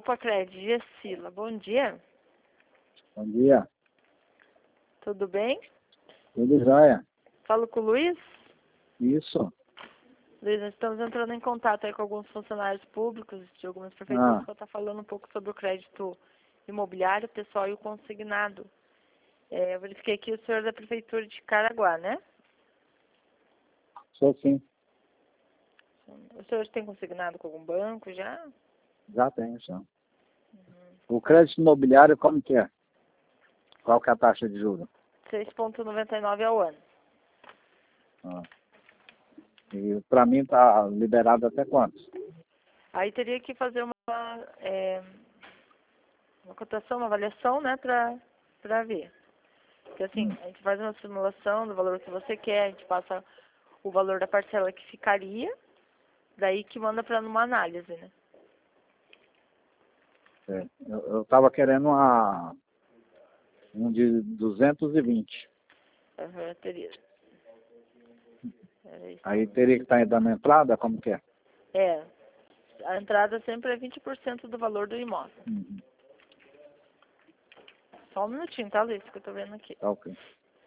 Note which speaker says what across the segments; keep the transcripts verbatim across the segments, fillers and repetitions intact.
Speaker 1: Opa, Cred, Gessila, bom dia.
Speaker 2: Bom dia.
Speaker 1: Tudo bem?
Speaker 2: Tudo jóia?
Speaker 1: Falo com o Luiz.
Speaker 2: Isso.
Speaker 1: Luiz, nós estamos entrando em contato aí com alguns funcionários públicos de algumas prefeituras
Speaker 2: Ah,
Speaker 1: para estar falando um pouco sobre o crédito imobiliário, pessoal e o consignado. É, eu verifiquei aqui o senhor da prefeitura de Caraguá, né?
Speaker 2: sou sim.
Speaker 1: O senhor tem consignado com algum banco já?
Speaker 2: Já tenho, já. O crédito imobiliário, como que é? Qual que é a taxa de juros?
Speaker 1: seis vírgula noventa e nove ao ano.
Speaker 2: Ah. E para mim tá liberado até quantos?
Speaker 1: Aí teria que fazer uma, é, uma cotação, uma avaliação, né, para para ver. Porque assim,
Speaker 2: Hum.
Speaker 1: a gente faz uma simulação do valor que você quer, a gente passa o valor da parcela que ficaria, daí que manda para uma análise, né?
Speaker 2: É. Eu estava querendo uma, um de duzentos e vinte.
Speaker 1: Uhum, teria. Era isso.
Speaker 2: Aí teria que estar dando entrada, como que é?
Speaker 1: É, a entrada sempre é vinte por cento do valor do imóvel.
Speaker 2: Uhum.
Speaker 1: Só um minutinho, tá, Luiz, que eu tô vendo aqui.
Speaker 2: Tá ok.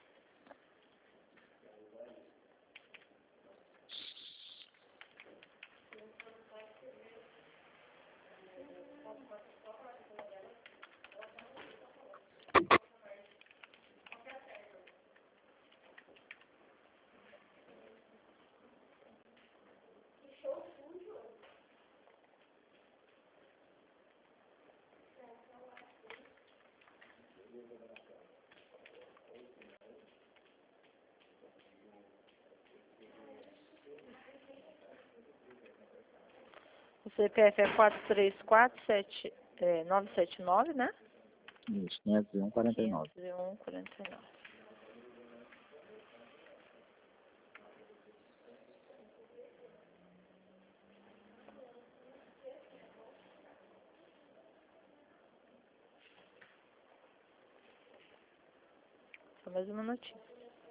Speaker 1: O C P F é quatro três quatro sete nove sete nove, né?
Speaker 2: Isso, quinhentos e um, quarenta e nove.
Speaker 1: quinhentos e um, quarenta e nove. Só mais um minutinho.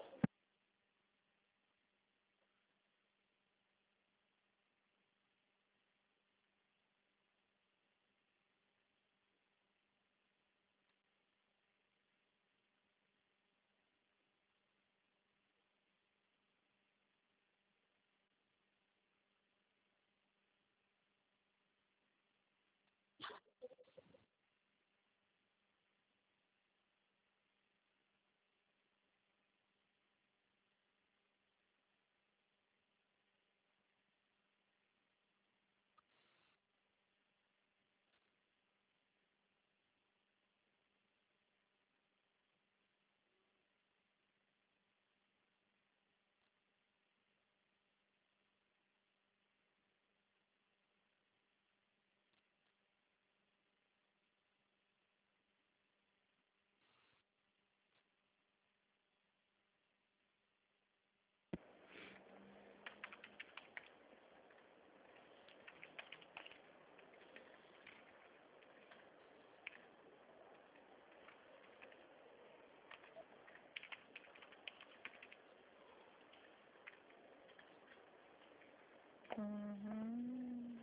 Speaker 1: Uhum.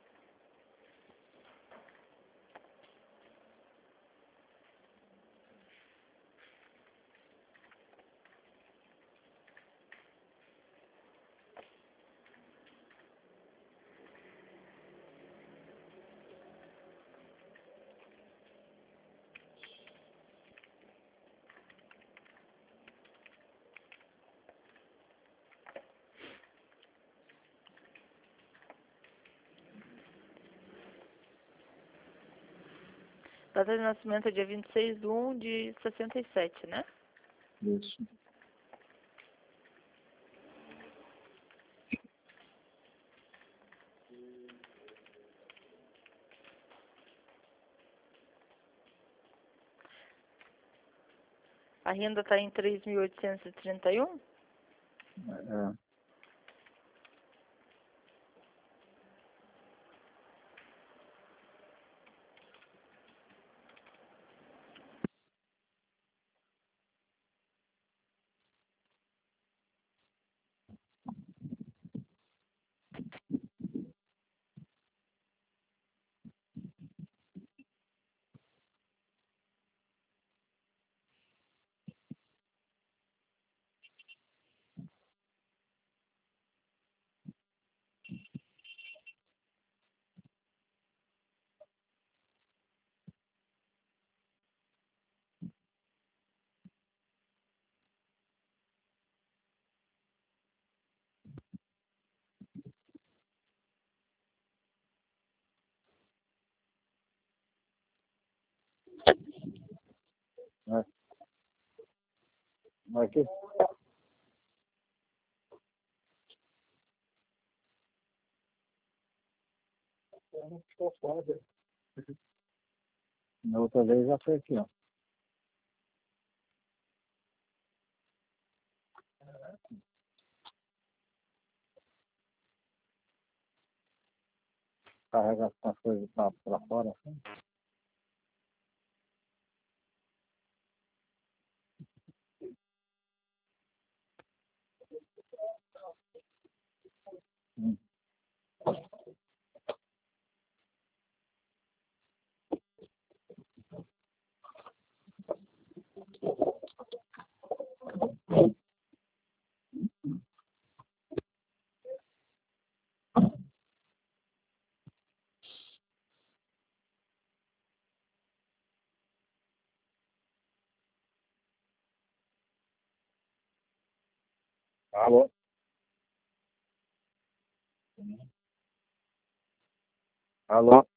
Speaker 1: Data de nascimento é dia vinte e seis de um de sessenta e sete, né?
Speaker 2: Isso.
Speaker 1: A renda está em três mil oitocentos e trinta e um?
Speaker 2: É. Aqui. Na outra vez já foi aqui, ó. Carrega as coisas pra, pra fora, assim. Hum. Alô? Alô?